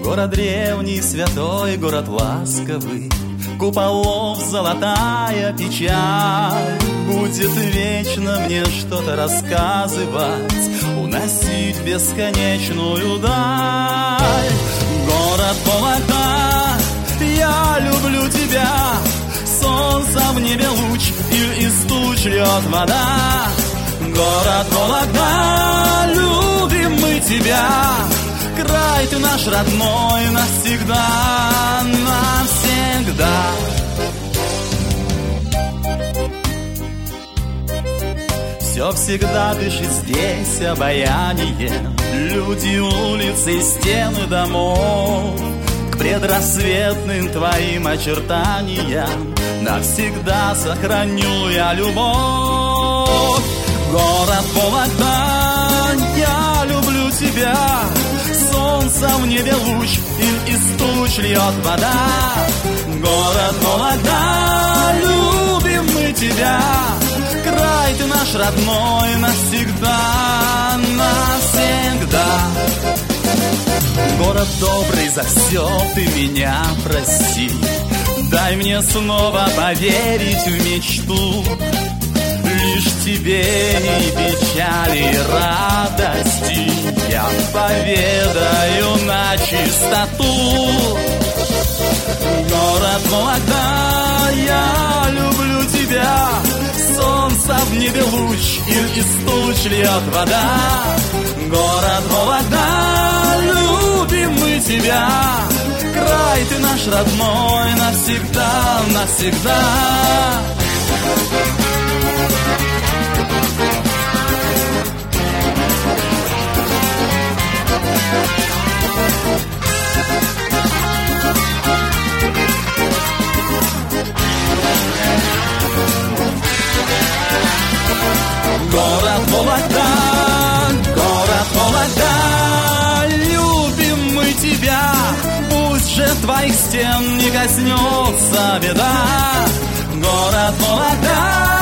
Город древний, святой, город ласковый, куполов золотая печаль. Будет вечно мне что-то рассказывать, уносить бесконечную даль. Город Вологда, я люблю тебя, солнце в небе луч, и из туч льет вода. Город Вологда, любим мы тебя, край ты наш родной, навсегда, навсегда. Все всегда дышит здесь обаянием, люди, улицы, стены домов. К предрассветным твоим очертаниям навсегда сохраню я любовь. Город Вологда, я люблю тебя, солнце в небе луч, и из туч льет вода. Город Вологда, любим мы тебя, край ты наш родной, навсегда, навсегда. Город добрый, за все ты меня прости, дай мне снова поверить в мечту. Лишь тебе и печали, и радости я поведаю на чистоту. Город Вологда, я люблю тебя, солнце в небе луч, и из туч льет вода. Город Вологда, любим мы тебя, край ты наш родной, навсегда, навсегда. Город Вологда, город Вологда, любим мы тебя, пусть же твоих стен не коснется беда. Город Вологда,